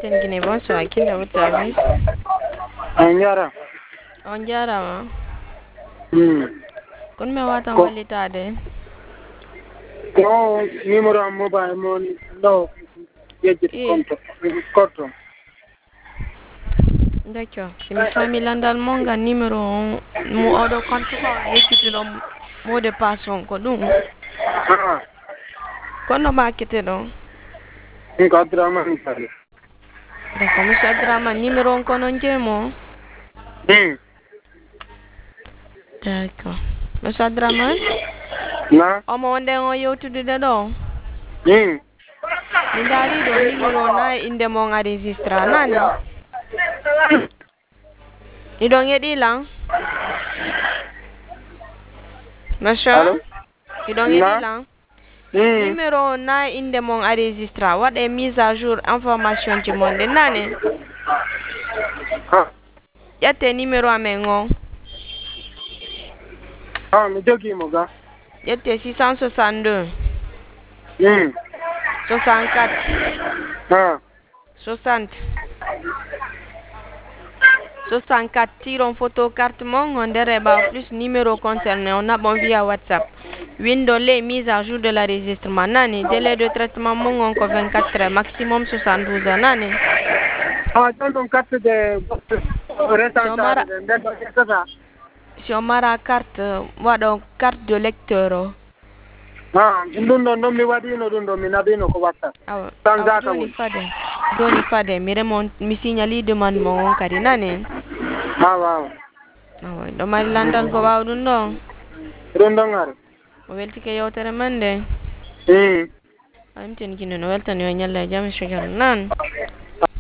Capitaine Guinée, bonsoir. Qui est votre service? Anjara. On jarama. Kon me watan Ko wallitade. ko numéro am mobile mon no yejjiti Eh, compte. d'accord. Si mi fami landal monga numéro on mo odo compte ko yejjituɗo mot de passe on ko ɗum. Ah, Kono makete ɗo. ni ko Abdourahmane Sall. D'accord, monsieur Abdraman, numéro on kono jemo. D'accord. Monsieur Abdraman, Na? omo wonde on yewtude ɗo. Hmm. Mi dari ɗo numéro na inde mon a registra nani. Iɗon yeɗila? Monsieur? Allô? Iɗon Na? yeɗila? Hmm. Numéro na inde mon a registra waɗe mise à jour information ji mon ɗe nane. Ah, ƴette numéro amen o. mi jogimo ga. ƴette 662 Hmm. 64 Ah. 60 64 tiron photo carte mon on nder heɓa plus numéro concerné on naɓon via whatsapp windo les mise à jour de la registrement nani délai de traitement mon on ko 24 heures maximum 72 heures nani Ah, ɗon ɗum carte de si on mara resantade de nden ɗo ƴettata. si on mara carte waɗo carte de lecteur o. Ah, ɗum ɗon noon mi waɗino ɗum ɗo mi naɓino ko watta. awa Tan awa gaka joni woni. fade mi remon mi signali demande mon on kadi nani Waaw. awa ɗo mari landal ko wawɗum ɗo Ɗum ɗon ari. o weltike yewtere men nde Hmm. amten kino no weltani o ñalla e jaam e caggal nan